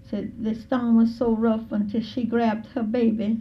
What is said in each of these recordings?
said the storm was so rough until she grabbed her baby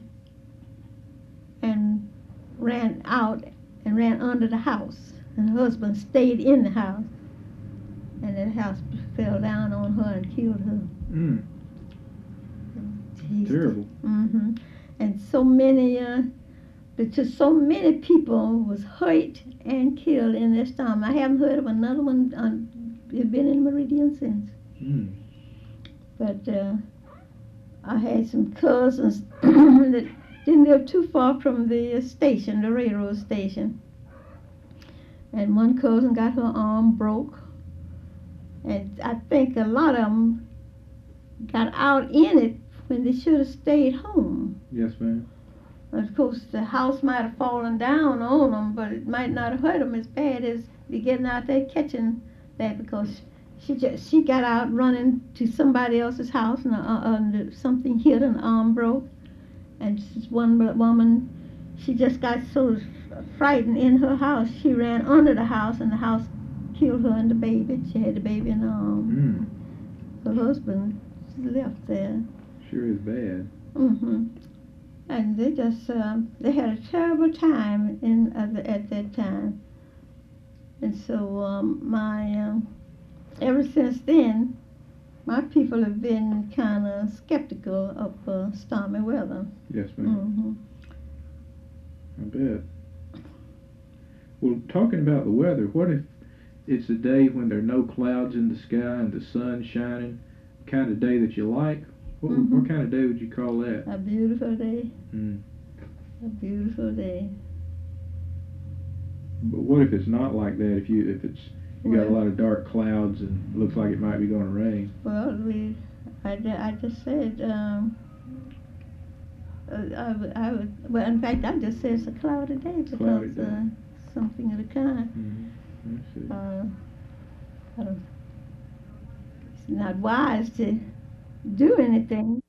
and ran out and ran under the house. And her husband stayed in the house. And the house fell down on her and killed her. Mm. Terrible. Mm-hmm. And so many, just so many people was hurt and killed in this storm. I haven't heard of another one been in Meridian since. Mm. But I had some cousins that didn't live too far from the station, the railroad station. And one cousin got her arm broke. And I think a lot of them got out in it when they should have stayed home. Yes, ma'am. Of course, the house might have fallen down on them, but it might not have hurt them as bad as they getting out there catching that, because she got out running to somebody else's house and something hit her and the arm broke. And this one woman, she just got so frightened in her house, she ran under the house and the house killed her and the baby. She had the baby in her arm. Her husband left there. Sure is bad. Mm-hmm. And they just they had a terrible time at that time. And so ever since then, my people have been kind of skeptical of stormy weather. Yes, ma'am. Mm-hmm. I bet. Well, talking about the weather, what if it's a day when there are no clouds in the sky and the sun's shining, kind of day that you like? What kind of day would you call that? A beautiful day. Mm. A beautiful day. But what if it's not like that? If you got a lot of dark clouds and it looks like it might be going to rain? Well, I just said I would. Well, in fact, I just said it's a cloudy day because Cloudy day. Something of the kind. Mm-hmm. I don't, it's not wise to do anything